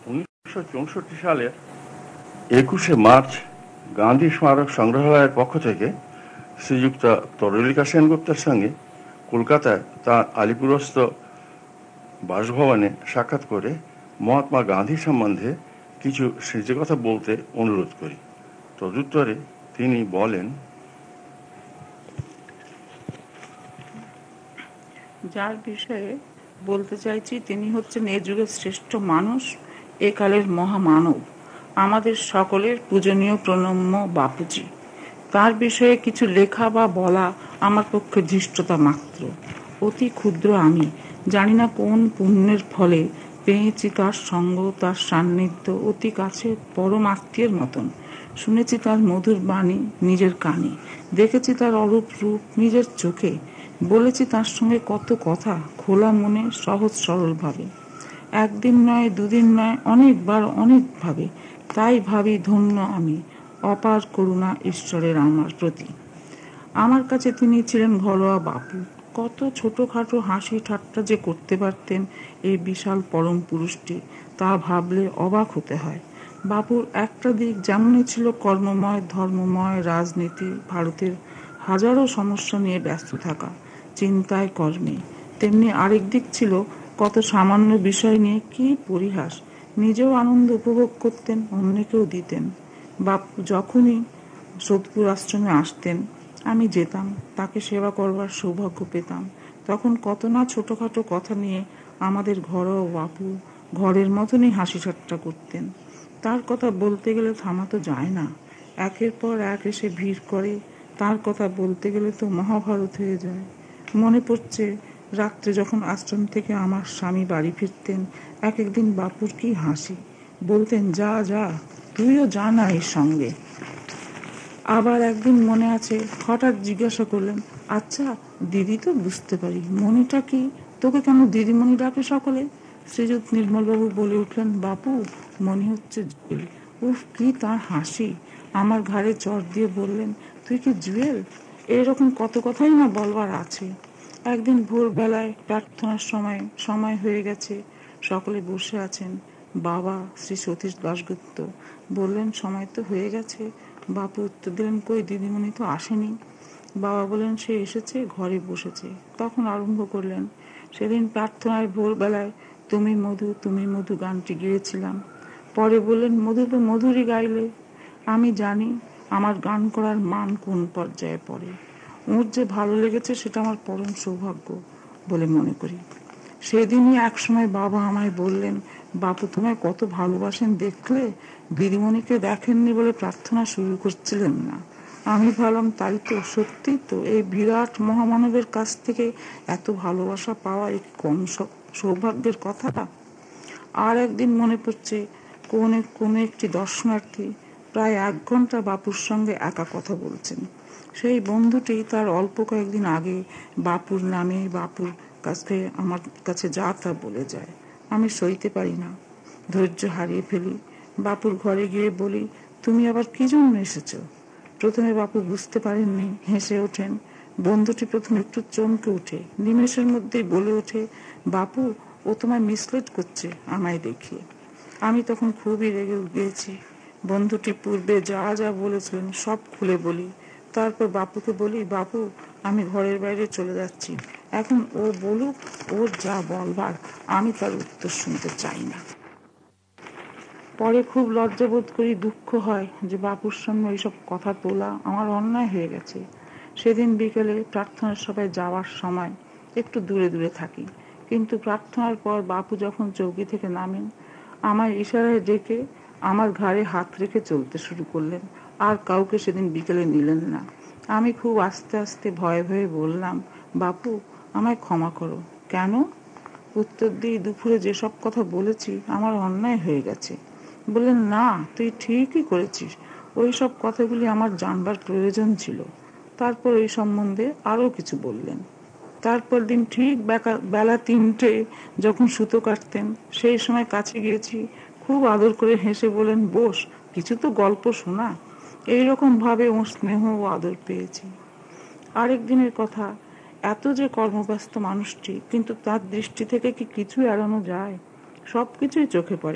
1964 সালের 21শে মার্চ গান্ধী স্মারক সংগ্রহালয়ের পক্ষ থেকে শ্রীযুক্ত তরলিকা সেনগুপ্তের সঙ্গে কলকাতায় তাঁর আলিপুরস্থ বাসভবনে সাক্ষাৎ করে মহাত্মা গান্ধী সম্বন্ধে কিছু স্মৃতিকথা বলতে অনুরোধ করি। তদুত্তরে তিনি বলেন, যার বিষয়ে বলতে চাইছি তিনি হচ্ছেন এ যুগের শ্রেষ্ঠ মানুষ, এ কালের মহামানব, আমাদের সকলের পূজনীয় প্রণম্য বাপুজি। তার বিষয়ে কিছু লেখা বা বলা আমার পক্ষে ধৃষ্টতা মাত্র। অতি ক্ষুদ্র আমি, জানি না কোন পুণ্যের ফলে পেয়েছি তার সঙ্গ, তার সান্নিধ্য অতি কাছে পরম আত্মীয়ের মতন। শুনেছি তার মধুর বাণী নিজের কানে, দেখেছি তার অরূপ রূপ নিজের চোখে, বলেছি তার সঙ্গে কত কথা খোলা মনে, সহজ সরলভাবে। একদিন নয়, দুদিন নয়, অনেকবার অনেকভাবে। তাই ভাবি ধন্য আমি, অপার করুণা ঈশ্বরের আমার প্রতি। আমার কাছে তিনি ছিলেন ঘরোয়া বাপু। কত ছোটখাটো হাসি ঠাট্টা যে করতে পারতেন এই বিশাল পরম পুরুষটি, তা ভাবলে অবাক হতে হয়। বাপুর একটা দিক যেমনই ছিল কর্মময়, ধর্মময়, রাজনীতি, ভারতের হাজারো সমস্যা নিয়ে ব্যস্ত থাকা, চিন্তায় কর্মে, তেমনি আরেক দিক ছিল কত সামান্য বিষয় নিয়ে কি পরিহাস, নিজেও আনন্দ উপভোগ করতেন, অন্যকেও দিতেন। বাপু যখনই সোদপুর আশ্রমে আসতেন, আমি যেতাম, তাকে সেবা করবার সৌভাগ্য পেতাম। তখন কত না ছোটখাটো কথা নিয়ে আমাদের ঘরোয়া বাপু ঘরের মতনই হাসি ঠাট্টা করতেন। তার কথা বলতে গেলে থামাতো যায় না, একের পর এক এসে ভিড় করে। তার কথা বলতে গেলে তো মহাভারত হয়ে যায়। মনে পড়ছে রাত্রে যখন আশ্রম থেকে আমার স্বামী বাড়ি ফিরতেন, এক একদিন বাপুর কি হাসি, বলতেন, যা যা, তুইও যা না এর সঙ্গে। আবার একদিন মনে আছে হঠাৎ জিজ্ঞাসা করলেন, আচ্ছা দিদি তো বুঝতে পারি, মনিটা কি, তোকে কেন দিদিমণি ডাকে সকলে? শ্রীযুত নির্মলবাবু বলে উঠলেন, বাপু, মনি হচ্ছে জুয়েল। উফ, কি তার হাসি! আমার ঘাড়ে চড় দিয়ে বললেন, তুই কি জুয়েল? এরকম কত কথাই না বলবার আছে। একদিন ভোরবেলায় প্রার্থনার সময় হয়ে গেছে, সকলে বসে আছেন। বাবা শ্রী সতীশ দাশগুপ্ত বললেন, সময় তো হয়ে গেছে। বাপু উত্তর দিলেন, কই দিদিমণি তো আসেনি। বাবা বললেন, সে এসেছে, ঘরে বসেছে। তখন আরম্ভ করলেন, সেদিন প্রার্থনায় ভোরবেলায় তুমি মধু তুমি মধু গানটি গিয়েছিলাম। পরে বললেন, মধু তো মধুরই গাইলে। আমি জানি আমার গান করার মান কোন পর্যায়ে পড়ে। ওর যে ভালো লেগেছে সেটা আমার পরম সৌভাগ্য বলে মনে করি। সেদিনই একসময় বাবা আমায় বললেন, বাপু তোমায় কত ভালোবাসেন দেখলে, দিদিমণিকে দেখেননি বলে প্রার্থনা শুরু করছিলেন না। আমি ভাবলাম, তাই তো, সত্যি তো, এই বিরাট মহামানবের কাছ থেকে এত ভালোবাসা পাওয়া এক কম সৌভাগ্যের কথা। আর একদিন মনে পড়ছে কোন একটি দর্শনার্থী প্রায় 1 ঘন্টা বাপুর সঙ্গে একা কথা বলছেন। সেই বন্ধুটি তার অল্প কয়েকদিন আগে বাপুর নামে বাপুর কাছে আমার কাছে যা তা বলে যায়। আমি সইতে পারি না, ধৈর্য হারিয়ে ফেলি। বাপুর ঘরে গিয়ে বলি, তুমি আবার কি জন্য এসেছো? প্রথমে বাপু বুঝতে পারেননি, হেসে ওঠেন। বন্ধুটি প্রথমে একটু চমকে ওঠে, নিমেষের মধ্যেই বলে ওঠে, বাপু, ও তোমায় মিসলিড করছে আমায় দেখিয়ে। আমি তখন খুবই রেগে গিয়েছি। বন্ধুটি পূর্বে যা যা বলেছিলেন সব খুলে বলি। তারপর বাপুকে বলি, বাপু, আমি ঘরের বাইরে চলে যাচ্ছি, এখন ও বলুক ওর যা বলবার, আমি তার উত্তর শুনতে চাই না। পরে খুব লজ্জাবোধ করি, দুঃখ হয় যে বাপুর সামনে এইসব কথা তোলা আমার অন্যায় হয়ে গেছে। সেদিন বিকেলে প্রার্থনার সভায় যাওয়ার সময় একটু দূরে দূরে থাকি, কিন্তু প্রার্থনার পর বাপু যখন চৌকি থেকে নামেন, আমার ইশারায় ডেকে আমার ঘাড়ে হাত রেখে চলতে শুরু করলেন। আর কাউকে সেদিন বিকেলে নিলেন না। আমি খুব আস্তে আস্তে ভয়ে ভয়ে বললাম, বাপু, আমায় ক্ষমা করো। কেন? উত্তর দিই, দুপুরে যেসব কথা বলেছি আমার অন্যায় হয়ে গেছে। বললেন, না, তুই ঠিকই করেছিস, ওই সব কথাগুলি আমার জানবার প্রয়োজন ছিল। তারপর এই সম্বন্ধে আরও কিছু বললেন। তারপর দিন ঠিক বেলা 3টে যখন সুতো কাটতেন, সেই সময় কাছে গিয়েছি, খুব আদর করে হেসে বলেন, বস, কিছু তো গল্প শোনা। এইরকম ভাবে ওর স্নেহ ও আদর পেয়েছি। আরেক দিনের কথা, এত যে কর্মব্যস্ত মানুষটি, কিন্তু তার দৃষ্টি থেকে কি কিছু এড়ানো যায়? সব কিছুই চোখে পড়ে।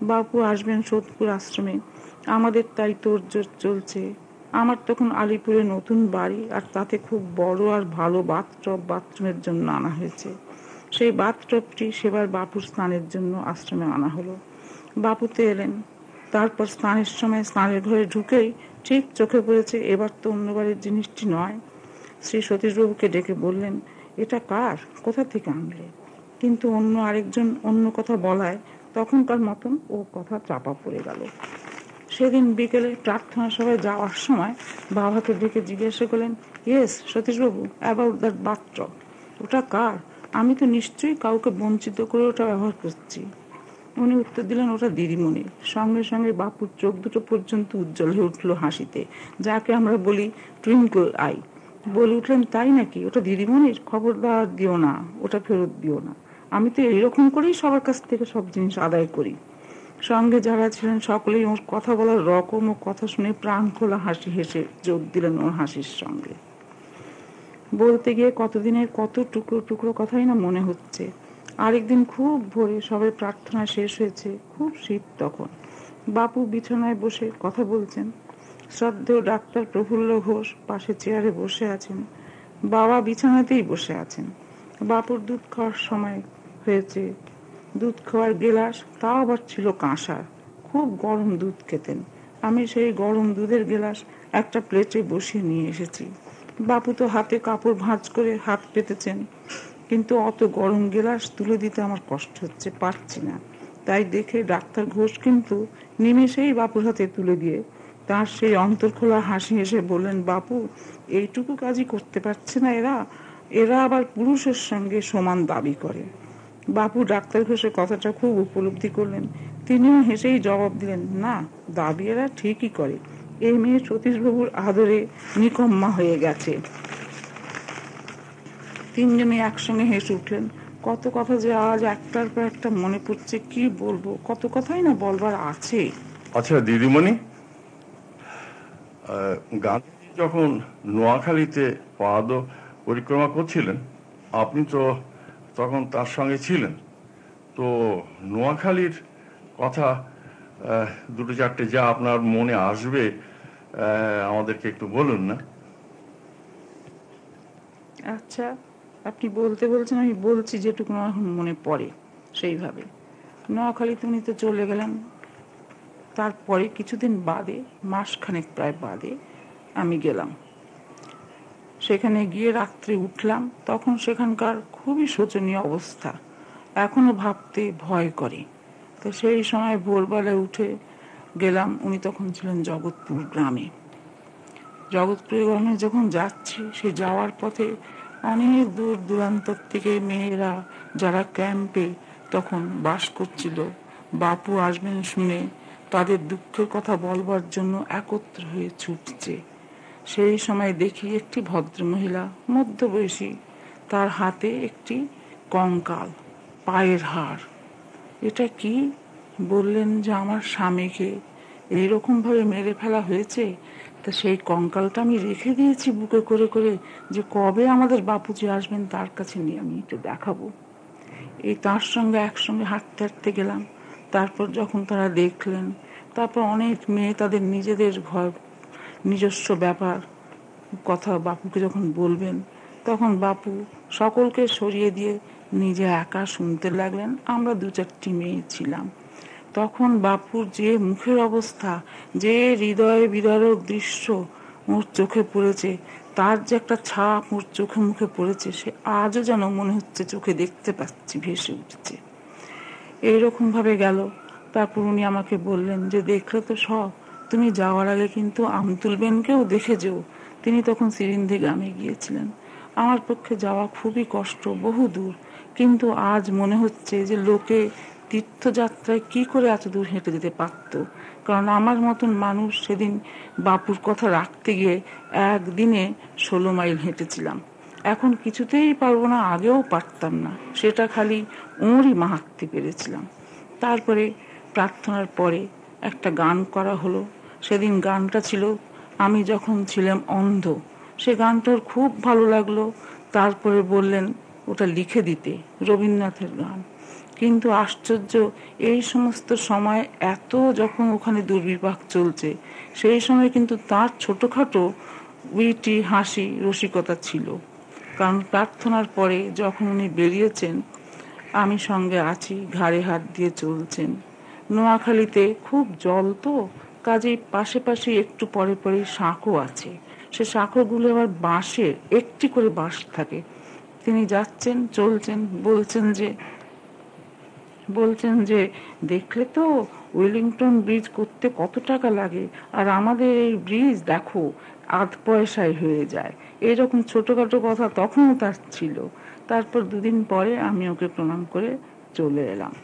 বাপু আসবেন সোদপুর আশ্রমে, আমাদের তাই তোড়জোড় চলছে। আমার তখন আলিপুরে নতুন বাড়ি, আর তাতে খুব বড় আর ভালো বাথরুমের জন্য আনা হয়েছে। সেই বাথটবটি সেবার বাপুর স্নানের জন্য আশ্রমে আনা হলো। বাপুতে এলেন। তারপর স্নানের সময় স্নানের ঘরে ঢুকেই ঠিক চোখে পড়েছে এবার তো অন্য বাড়ির জিনিসটি নয়। শ্রী সতীশবাবুকে ডেকে বললেন, এটা কার, কোথা থেকে আনলে? কিন্তু অন্য আরেকজন অন্য কথা বলায় তখনকার মতন ও কথা চাপা পড়ে গেল। সেদিন বিকেলে প্রার্থনা সভায় যাওয়ার সময় বাবাকে ডেকে জিজ্ঞাসা করলেন, ইয়েস সতীশবাবু, অ্যাবাউট দ্যাট বাথটব, ওটা কার? আমি তো নিশ্চয়ই কাউকে বঞ্চিত করে ওটা ব্যবহার করছি। উনি উত্তর দিলেন, ওটা দিদিমণির। সঙ্গে সঙ্গে বাপুর চোখ দুটো পর্যন্ত উজ্জ্বল হয়ে উঠল হাসিতে, যাকে আমরা বলি টুইঙ্কল আই। বলে উঠলেন, তাই নাকি? ওটা দিদিমণির? খবরদার দিও না, ওটা ফেরত দিও না। আমি তো এইরকম করেই সবার কাছ থেকে সব জিনিস আদায় করি। সঙ্গে যারা ছিলেন সকলেই ওর কথা বলার রকম ও কথা শুনে প্রাণ খোলা হাসি হেসে যোগ দিলেন ওর হাসির সঙ্গে। বলতে গিয়ে কতদিনের কত টুকরো টুকরো কথাই না মনে হচ্ছে। আরেকদিন খুব ভোরে সবে প্রার্থনা শেষ হয়েছে, খুব শীত তখন। বাপু বিছানায় বসে কথা বলছেন। শ্রদ্ধেয় ডাক্তার প্রফুল্ল ঘোষ পাশে চেয়ারে বসে আছেন। বাবা বিছানাতেই বসে আছেন। বাপুর দুধ খাওয়ার সময় হয়েছে। দুধ খাওয়ার গেলাস, তাও আবার ছিল কাঁসার। খুব গরম দুধ খেতেন। আমি সেই গরম দুধের গেলাস একটা প্লেটে বসিয়ে নিয়ে এসেছি। বাপু তো হাতে কাপড় ভাঁজ করে হাত পেতেছেন, কিন্তু অত গরম গেলাস তুলে দিতে আমার কষ্ট হচ্ছে, পারছি না। তাই দেখে ডাক্তার ঘোষ কিন্তু নিমেষেই বাপুর হাতে তুলে দিয়ে তার সেই অন্তর্খোলা হাসি হেসে বললেন, বাপু, এইটুকু কাজই করতে পারছে না এরা, এরা আবার পুরুষের সঙ্গে সমান দাবি করে। বাপু ডাক্তার ঘোষের কথাটা খুব উপলব্ধি করলেন। তিনিও হেসেই জবাব দিলেন, না, দাবি এরা ঠিকই করে। এই মেয়ে সতীশবাবুর আদরে নিকম্মা হয়ে গেছে। তিনজনে একসঙ্গে হেসে উঠলেন। কত কথা যে আজ একটার পর একটা মনে পড়ছে, কি বলবো, কত কথাই না বলবার আছে। আচ্ছা দিদিমণি, গান্ধীজি যখন নোয়াখালীতে পাদ পরিক্রমা করছিলেন, আপনি তো তখন তার সঙ্গে ছিলেন। তো নোয়াখালীর কথা দুটো চারটে যা আপনার মনে আসবে আমাদেরকে একটু বলুন না। আচ্ছা, আপনি বলতে বলছেন, আমি বলছি যেটুকু এখন মনে পড়ে সেইভাবে। নোয়াখালীতে উনি তো চলে গেলেন। তারপরে কিছুদিন বাদে, মাসখানেক প্রায় বাদে আমি গেলাম। সেখানে গিয়ে রাত্রে উঠলাম, তখন সেখানকার খুবই শোচনীয় অবস্থা, এখনো ভাবতে ভয় করে। তো সেই সময় ভোরবেলায় উঠে গেলাম। উনি তখন ছিলেন জগৎপুর গ্রামে। জগৎপুর গ্রামে যখন যাচ্ছি, সে যাওয়ার পথে অনেক দূর দূরান্ত থেকে মেয়েরা যারা ক্যাম্পে তখন বাস করছিল, বাপু আসবেন শুনে তাদের দুঃখের কথা বলবার জন্য একত্র হয়ে ছুটছে। সেই সময় দেখি একটি ভদ্রমহিলা, মধ্যবয়সী, তার হাতে একটি কঙ্কাল, পায়ের হাড়। এটা কি? বললেন যে আমার স্বামীকে এইরকম ভাবে মেরে ফেলা হয়েছে। তা সেই কঙ্কালটা আমি রেখে দিয়েছি বুকে করে করে, যে কবে আমাদের বাপুজি আসবেন তার কাছে নিয়ে আমি একটু দেখাবো। এই তার সঙ্গে একসঙ্গে হাঁটতে হাঁটতে গেলাম। তারপর যখন তারা দেখলেন, তারপর অনেক মেয়ে তাদের নিজেদের ঘর নিজস্ব ব্যাপার কথা বাপুকে যখন বলবেন, তখন বাপু সকলকে সরিয়ে দিয়ে নিজে একা শুনতে লাগলেন। আমরা দু চারটি মেয়ে ছিলাম। তখন বাপুর যে মুখের অবস্থা, যে হৃদয় বিদারক দৃশ্য ওর চোখে পড়েছে, তার যে একটা ছাপ ওর চোখে মুখে পড়েছে, সে আজও যেন মনে হচ্ছে চোখে দেখতে পাচ্ছি, ভেসে উঠছে। এইরকম ভাবে গেল। তারপর উনি আমাকে বললেন যে, দেখলে তো সব, তুমি যাওয়ার আগে কিন্তু আমতুল বেনকেও দেখে যেও। তিনি তখন সিরিন্ধি গ্রামে গিয়েছিলেন। আমার পক্ষে যাওয়া খুবই কষ্ট, বহু দূর। কিন্তু আজ মনে হচ্ছে যে লোকে তীর্থযাত্রায় কি করে এত দূর হেঁটে যেতে পারত। কারণ আমার মতন মানুষ সেদিন বাপুর কথা রাখতে গিয়ে একদিনে 16 মাইল হেঁটেছিলাম। এখন কিছুতেই পারবো না, আগেও পারতাম না, সেটা খালি ওরই মাহাত্ম্যে পেরেছিলাম। তারপরে প্রার্থনার পরে একটা গান করা হলো। সেদিন গানটা ছিল আমি যখন ছিলাম অন্ধ। সে গানটার খুব ভালো লাগলো। তারপরে বললেন ওটা লিখে দিতে, রবীন্দ্রনাথের গান। কিন্তু আশ্চর্য, এই সমস্ত সময় এত যখন ওখানে দুর্বিপাক চলছে, সেই সময় কিন্তু তার ছোটখাটো উইটি হাসি রসিকতা ছিল। কারণ প্রার্থনার পরে যখন উনি বেরিয়েছেন, আমি সঙ্গে আছি, ঘাড়ে হাত দিয়ে চলছেন। নোয়াখালীতে খুব জল তো, কাজেই পাশে পাশে একটু পরে পরে শাঁখও আছে। সে শাঁখগুলো আবার বাঁশের, একটি করে বাঁশ থাকে। তিনি যাচ্ছেন, চলছেন, বলছেন যে দেখলে তো ওয়েলিংটন ব্রিজ করতে কত টাকা লাগে, আর আমাদের এই ব্রিজ দেখো আধ পয়সায় হয়ে যায়। এরকম ছোটখাটো কথা তখনও তার ছিল। তারপর দুদিন পরে আমি ওকে প্রণাম করে চলে এলাম।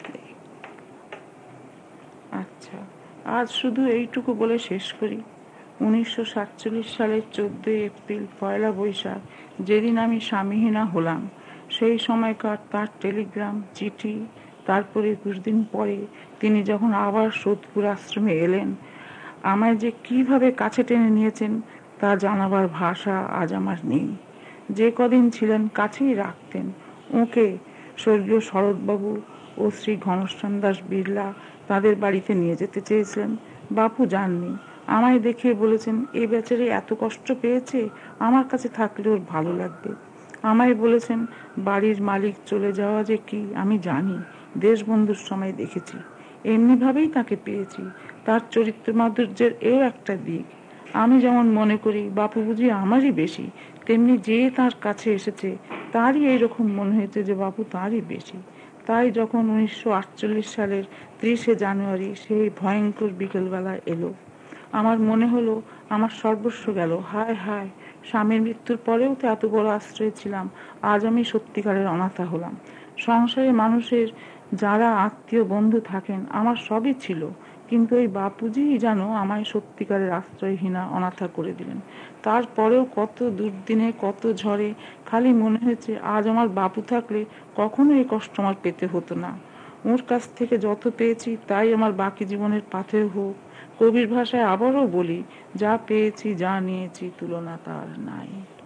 আচ্ছা, আজ শুধু এইটুকু বলে শেষ করি। 1947 সালের 14 এপ্রিল, পয়লা বৈশাখ, যেদিন আমি স্বামীহীনা হলাম, সেই সময়কার তার টেলিগ্রাম, চিঠি, তারপর 21 দিন পরে তিনি যখন আবার সোদপুর আশ্রমে এলেন, আমায় যে কিভাবে কাছে টেনে নিয়েছেন তা জানাবার ভাষা আজ আমার নেই। যে কদিন ছিলেন কাছেই রাখতেন। ওকে স্বর্গীয় শরৎবাবু ও শ্রী ঘনশ্যাম দাস বিড়লা তাদের বাড়িতে নিয়ে যেতে চেয়েছিলেন। বাপু যাননি। আমায় দেখিয়ে বলেছেন, এ বেচারি এত কষ্ট পেয়েছে, আমার কাছে থাকলে ওর ভালো লাগবে। আমায় বলেছেন, বাড়ির মালিক চলে যাওয়া যে কি আমি জানি, দেশবন্ধুর সময় দেখেছি। এমনিভাবেই তাকে পেয়েছি। তার চরিত্র মাধুর্যের এও একটা দিক। আমি যেমন মনে করি বাপু বুঝি আমারই বেশি, তেমনি যে তার কাছে এসেছে তারই এইরকম মনে হয়েছে যে বাপু তারই বেশি। তাই যখন 1948 সালের 30 জানুয়ারি সেই ভয়ঙ্কর বিকেলবেলা এলো, আমার মনে হলো আমার সর্বস্ব গেল। হায় হায়, স্বামীর মৃত্যুর পরেও তো এত বড় আশ্রয় ছিলাম, আজ আমি সত্যিকারের অনাথা হলাম। সংসারে মানুষের যারা আত্মীয় বন্ধু থাকেন আমার সবই ছিল, কিন্তু এই বাপুজি যেন আমায় সত্যিকারের আশ্রয়হীনা অনাথা করে দিলেন। তারপরেও কত দুর্দিনে, কত ঝড়ে খালি মনে হয়েছে আজ আমার বাপু থাকলে কখনো এই কষ্ট আমার পেতে হতো না। ওর কাছ থেকে যত পেয়েছি তাই আমার বাকি জীবনের পাথেয় হোক। কবির ভাষায় আবারও বলি, যা পেয়েছি, যা নিয়েছি, তুলনা তার নাই।